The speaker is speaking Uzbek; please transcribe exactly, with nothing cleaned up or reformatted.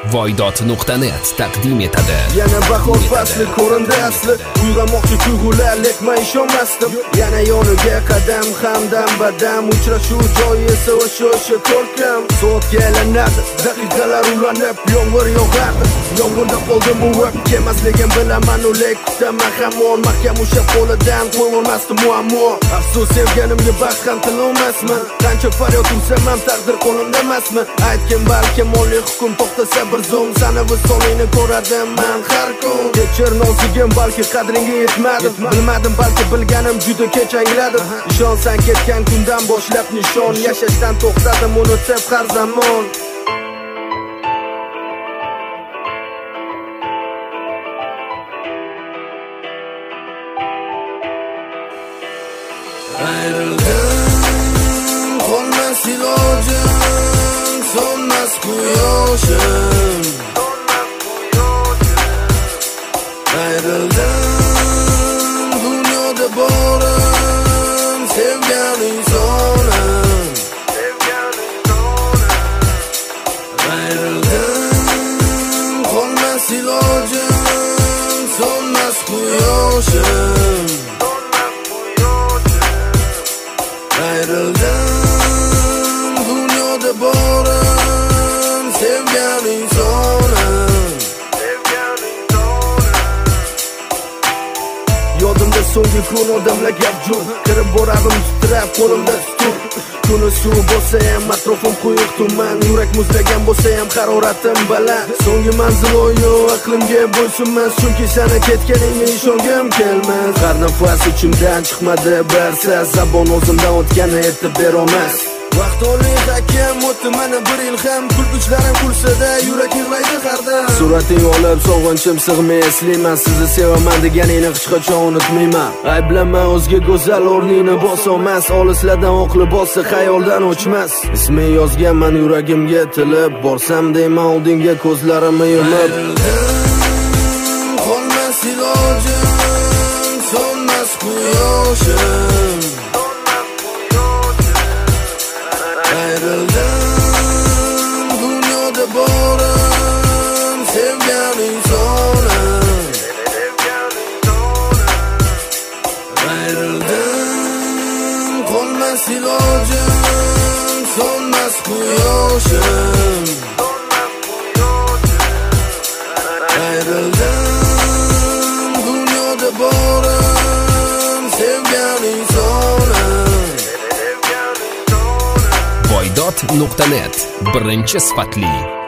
voydot nuqta net taqdim etadi. Yana bahor fasli ko'rindi asli, uyg'onmoqchi tuyg'ular lekma ishonmasdim. Yana yoniga qadam hamdam badam, uchrashuv joyi esa o'sha o'sha ko'rkam. Soatga aylanadi, daqiqalar ulanib, yomg'ir yog'ardi. Yomg'irda qoldim buvib, kemasligim bilaman, ulek kutaman hamon. Mahkam ushlab qo'lidan qo'yolmasdim muammo. Afsus sevganimga baxt ham tilolmasman. Qancha faryod ursam ham taqdir qo'limda emasmi? Aytgin balkim oliy hukm to'xtasa bir zum, sana visolingni ko'radim men har kun. Kechir nozigim, balki qadringga yetmadim. Bilmadim, balki bilganim juda kech angladim. Ishonsan ketgan kundan boshlab nishon, yashashdan to'xtadim unutib har zamon. Ayrıldım, qolmas ilojim, so'nmas quyoshim. Ayrıldım, dunyoda borim, sevgan insonim. Ayrıldım, qolmas ilojim, so'nmas quyoshim. Ayrıldım, dunyoda borim, sevgan insonim. Yodimda so'nggi kun odamlar gap jo'q, kirib boradim titrab qo'limda tutur. Kuni suv bo'lsa ham atrofim quyuq tuman, yurak muzlagan bo'lsa ham haroratim baland. So'nggi manzil o'yo aqlimga bo'ysunmas, chunki sana ketganingga ishongim kelmas. Har nafas ichimdan chiqmadi bir so'z, zabon o'zimdan o'tgani aytib berolmas. Vaqt oliy hakim o'tdi mana bir yil ham, kulgichlarim kulsa-da yurak yig'laydi hardan. Surating olib sog'inchim sig'may eslayman, sizni sevaman deganingni hech qachon unutmayman. Ayblama o'zga go'zal o'rningni bosolmas, olislardan oqli bossa xayoldan o'chmas. Isming yozganman yuragimga tilib, borsam deyman oldinga ko'zlarimni yumib. Qolmas ilojim, so'nmas quyoshim. Ayrıldım, dunyoda borim, sevgan insonim. Ayrıldım, qolmas ilojim, so'nmas quyoshim. Ayrıldım, dunyoda borim, sevgan insonim. voydot nuqta net birinchi sifatli